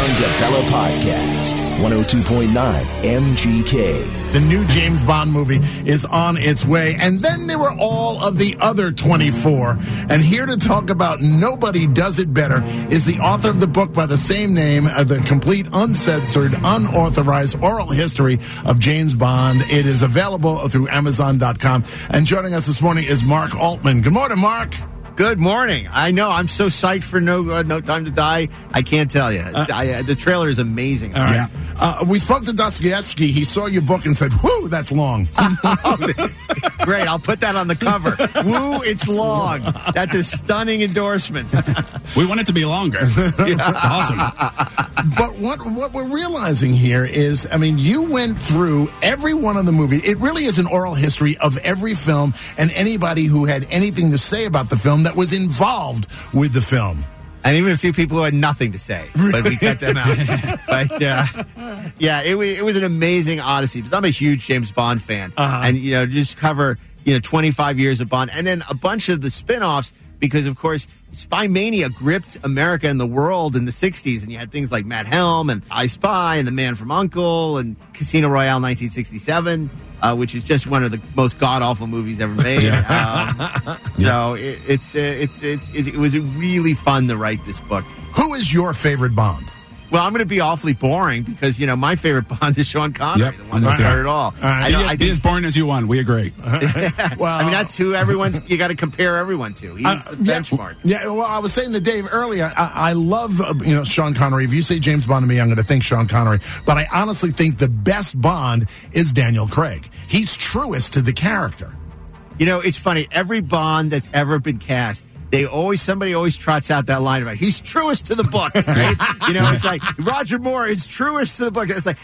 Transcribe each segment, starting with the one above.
John DeBella Podcast, 102.9 MGK. The new James Bond movie is on its way. And then there were all of the other 24. And here to talk about Nobody Does It Better is the author of the book by the same name, the complete, uncensored, unauthorized oral history of James Bond. It is available through Amazon.com. And joining us this morning is Mark Altman. Good morning, Mark. Good morning. I know. I'm so psyched for No Time to Die. I can't tell you. The trailer is amazing. All right. We spoke to Dostoevsky. He saw your book and said, whoo, that's long. Great. I'll put that on the cover. Woo, it's long. That's a stunning endorsement. We want it to be longer. It's awesome. But what we're realizing here is, I mean, you went through every one of the movies. It really is an oral history of every film and anybody who had anything to say about the film that was involved with the film. And even a few people who had nothing to say, but we cut them out. But, it was an amazing odyssey. Because I'm a huge James Bond fan. And, just cover, 25 years of Bond. And then a bunch of the spin-offs, because, of course, Spy Mania gripped America and the world in the 60s. And you had things like Matt Helm and I Spy and The Man from U.N.C.L.E. and Casino Royale 1967. Which is just one of the most god-awful movies ever made. So it was really fun to write this book. Who is your favorite Bond? Well, I'm going to be awfully boring because, my favorite Bond is Sean Connery, the one that started it all. I think as boring as you want. We agree. Well, that's who you got to compare everyone to. He's the benchmark. Yeah, well, I was saying to Dave earlier, I love, Sean Connery. If you say James Bond to me, I'm going to think Sean Connery. But I honestly think the best Bond is Daniel Craig. He's truest to the character. It's funny. Every Bond that's ever been cast, somebody always trots out that line about he's truest to the books, right? It's like Roger Moore is truest to the book. It's like,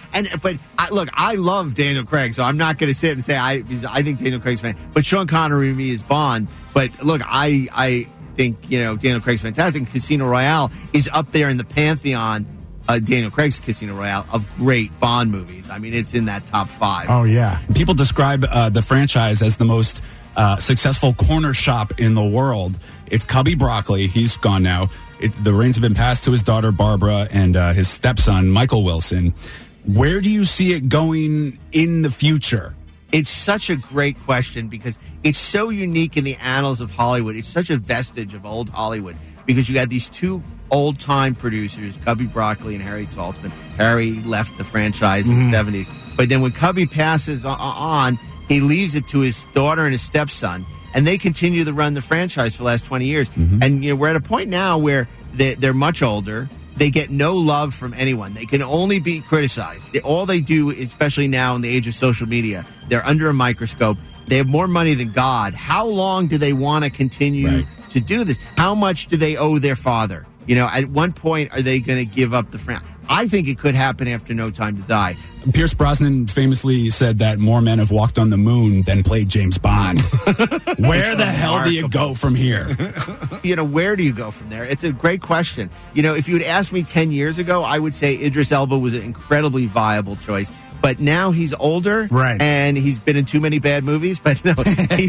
I love Daniel Craig, so I'm not going to sit and say I think Daniel Craig's fan. But Sean Connery to me is Bond. But look, I think Daniel Craig's fantastic. Casino Royale is up there in the pantheon. Daniel Craig's Casino Royale of great Bond movies. I mean, it's in that top 5. Oh yeah, people describe the franchise as the most successful corner shop in the world. It's Cubby Broccoli. He's gone now. The reins have been passed to his daughter, Barbara, and his stepson, Michael Wilson. Where do you see it going in the future? It's such a great question because it's so unique in the annals of Hollywood. It's such a vestige of old Hollywood because you had these two old-time producers, Cubby Broccoli and Harry Saltzman. Harry left the franchise in the 70s. But then when Cubby passes on, he leaves it to his daughter and his stepson. And they continue to run the franchise for the last 20 years. And we're at a point now where they're much older. They get no love from anyone. They can only be criticized. All they do, especially now in the age of social media, they're under a microscope. They have more money than God. How long do they want to continue to do this? How much do they owe their father? At one point, are they going to give up the franchise? I think it could happen after No Time to Die. Pierce Brosnan famously said that more men have walked on the moon than played James Bond. Where the hell do you go from here? Where do you go from there? It's a great question. If you had asked me 10 years ago, I would say Idris Elba was an incredibly viable choice. But now he's older, right? And he's been in too many bad movies. But no,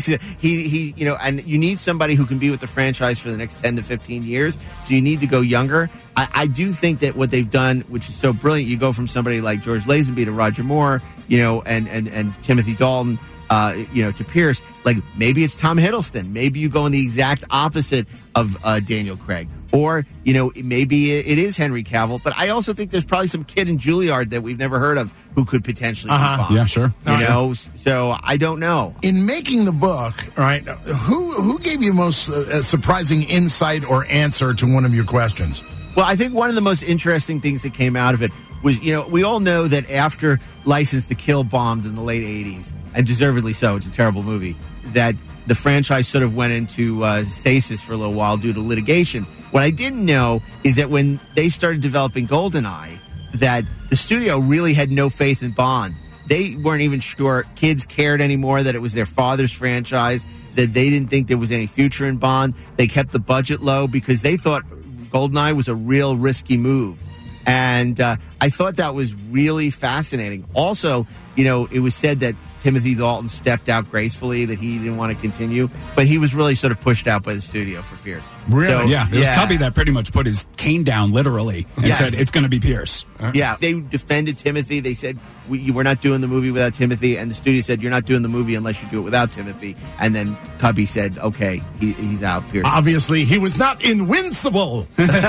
and you need somebody who can be with the franchise for the next 10 to 15 years. So you need to go younger. I do think that what they've done, which is so brilliant, you go from somebody like George Lazenby to Roger Moore, and Timothy Dalton, to Pierce. Like maybe it's Tom Hiddleston. Maybe you go in the exact opposite of Daniel Craig. Or, maybe it is Henry Cavill. But I also think there's probably some kid in Juilliard that we've never heard of who could potentially be Bond. Yeah, sure. So I don't know. In making the book, right, who gave you most surprising insight or answer to one of your questions? Well, I think one of the most interesting things that came out of it was, we all know that after License to Kill bombed in the late 80s, and deservedly so, it's a terrible movie, that the franchise sort of went into stasis for a little while due to litigation. What I didn't know is that when they started developing GoldenEye, that the studio really had no faith in Bond. They weren't even sure kids cared anymore that it was their father's franchise, that they didn't think there was any future in Bond. They kept the budget low because they thought GoldenEye was a real risky move. And I thought that was really fascinating. Also, it was said that Timothy Dalton stepped out gracefully, that he didn't want to continue, but he was really sort of pushed out by the studio for Pierce. Really? So, Yeah, it was Cubby that pretty much put his cane down literally and Yes. said, it's going to be Pierce. Yeah, they defended Timothy. They said, we're not doing the movie without Timothy. And the studio said, you're not doing the movie unless you do it without Timothy. And then Cubby said, okay, he's out, Pierce. Obviously, he was not invincible.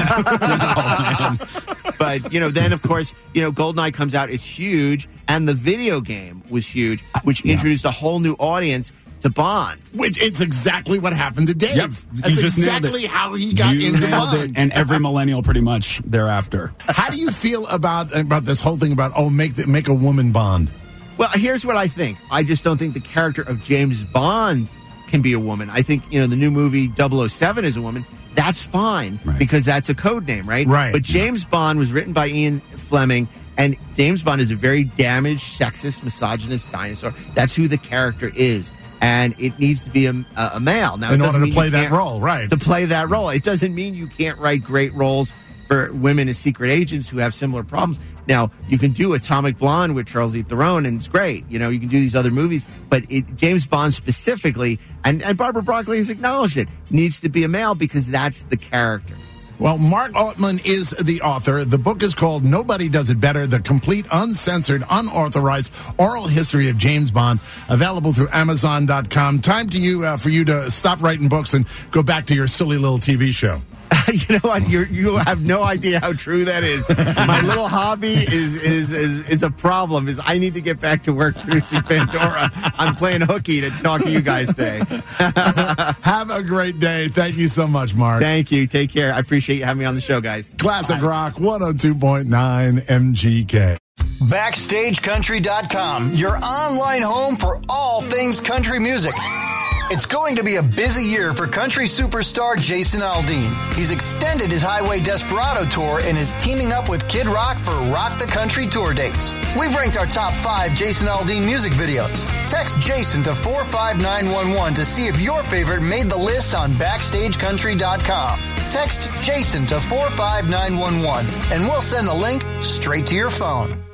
But, then, of course, GoldenEye comes out. It's huge. And the video game was huge, which introduced a whole new audience to Bond. Which it's exactly what happened to Dave. Yep. That's You just nailed exactly it. how he got You into nailed Bond. it, and every millennial pretty much thereafter. How do you feel about this whole thing about make a woman Bond? Well, here's what I think. I just don't think the character of James Bond can be a woman. I think, the new movie 007 is a woman. That's fine because that's a code name, right? Right. But James Bond was written by Ian Fleming, and James Bond is a very damaged, sexist, misogynist dinosaur. That's who the character is. And it needs to be a male. Now, In it doesn't order to mean play you that can't- role, right. To play that role. It doesn't mean you can't write great roles for women as secret agents who have similar problems. Now, you can do Atomic Blonde with Charlize Theron, and it's great. You can do these other movies, but James Bond specifically, and Barbara Broccoli has acknowledged it, needs to be a male because that's the character. Well, Mark Altman is the author. The book is called Nobody Does It Better, The Complete, Uncensored, Unauthorized Oral History of James Bond, available through Amazon.com. Time for you to stop writing books and go back to your silly little TV show. You know what? You have no idea how true that is. My little hobby is a problem. I need to get back to work producing Pandora. I'm playing hooky to talk to you guys today. Have a great day. Thank you so much, Mark. Thank you. Take care. I appreciate you having me on the show, guys. Classic Rock 102.9 MGK. BackstageCountry.com, your online home for all things country music. It's going to be a busy year for country superstar Jason Aldean. He's extended his Highway Desperado tour and is teaming up with Kid Rock for Rock the Country tour dates. We've ranked our top 5 Jason Aldean music videos. Text Jason to 45911 to see if your favorite made the list on BackstageCountry.com. Text Jason to 45911 and we'll send the link straight to your phone.